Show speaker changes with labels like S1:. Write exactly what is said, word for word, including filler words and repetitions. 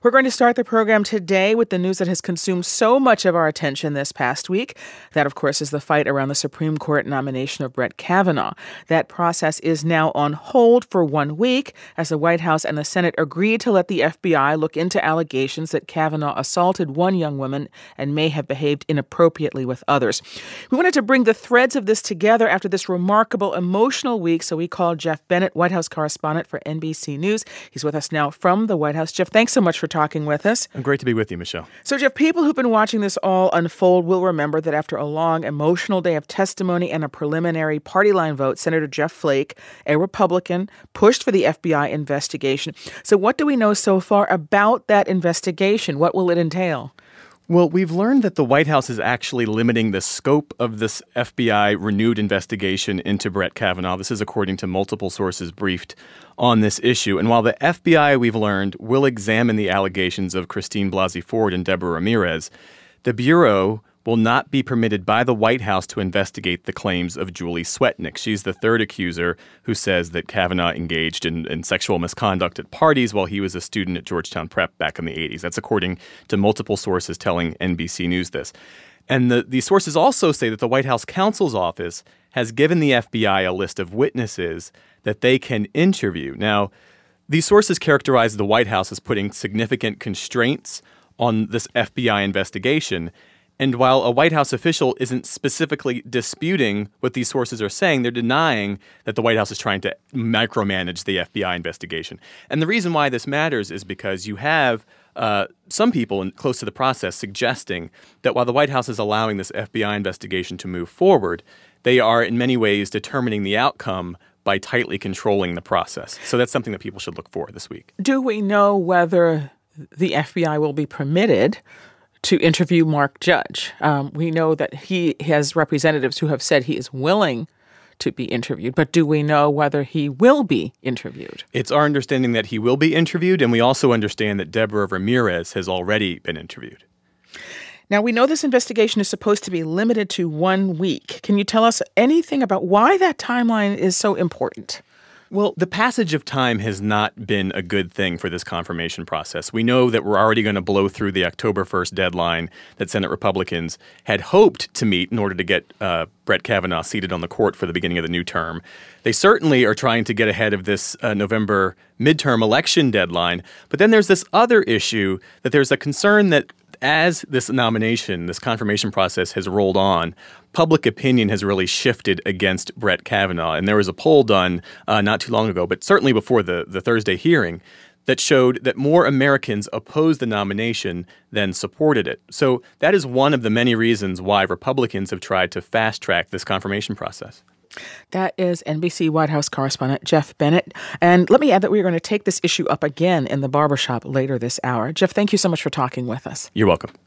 S1: We're going to start the program today with the news that has consumed so much of our attention this past week. That, of course, is the fight around the Supreme Court nomination of Brett Kavanaugh. That process is now on hold for one week as the White House and the Senate agreed to let the F B I look into allegations that Kavanaugh assaulted one young woman and may have behaved inappropriately with others. We wanted to bring the threads of this together after this remarkable, emotional week, so we called Jeff Bennett, White House correspondent for N B C News. He's with us now from the White House. Jeff, thanks so much for talking with us.
S2: Great to be with you, Michelle.
S1: So, Jeff, people who've been watching this all unfold will remember that after a long, emotional day of testimony and a preliminary party line vote, Senator Jeff Flake, a Republican, pushed for the F B I investigation. So what do we know so far about that investigation? What will it entail?
S2: Well, we've learned that the White House is actually limiting the scope of this F B I renewed investigation into Brett Kavanaugh. This is according to multiple sources briefed on this issue. And while the F B I, we've learned, will examine the allegations of Christine Blasey Ford and Deborah Ramirez, the Bureau will not be permitted by the White House to investigate the claims of Julie Swetnick. She's the third accuser who says that Kavanaugh engaged in, in sexual misconduct at parties while he was a student at Georgetown Prep back in the eighties. That's according to multiple sources telling N B C News this. And the, these sources also say that the White House counsel's office has given the F B I a list of witnesses that they can interview. Now, these sources characterize the White House as putting significant constraints on this F B I investigation. And while a White House official isn't specifically disputing what these sources are saying, they're denying that the White House is trying to micromanage the F B I investigation. And the reason why this matters is because you have uh, some people in, close to the process suggesting that while the White House is allowing this F B I investigation to move forward, they are in many ways determining the outcome by tightly controlling the process. So that's something that people should look for this week.
S1: Do we know whether the F B I will be permitted to interview Mark Judge? Um, we know that he has representatives who have said he is willing to be interviewed, but do we know whether he will be interviewed?
S2: It's our understanding that he will be interviewed, and we also understand that Deborah Ramirez has already been interviewed.
S1: Now, we know this investigation is supposed to be limited to one week. Can you tell us anything about why that timeline is so important?
S2: Well, the passage of time has not been a good thing for this confirmation process. We know that we're already going to blow through the October first deadline that Senate Republicans had hoped to meet in order to get uh, Brett Kavanaugh seated on the court for the beginning of the new term. They certainly are trying to get ahead of this uh, November midterm election deadline. But then there's this other issue that there's a concern that as this nomination, this confirmation process has rolled on, public opinion has really shifted against Brett Kavanaugh. And there was a poll done uh, not too long ago, but certainly before the, the Thursday hearing, that showed that more Americans opposed the nomination than supported it. So that is one of the many reasons why Republicans have tried to fast-track this confirmation process.
S1: That is N B C White House correspondent Jeff Bennett. And let me add that we are going to take this issue up again in the barbershop later this hour. Jeff, thank you so much for talking with us.
S2: You're welcome.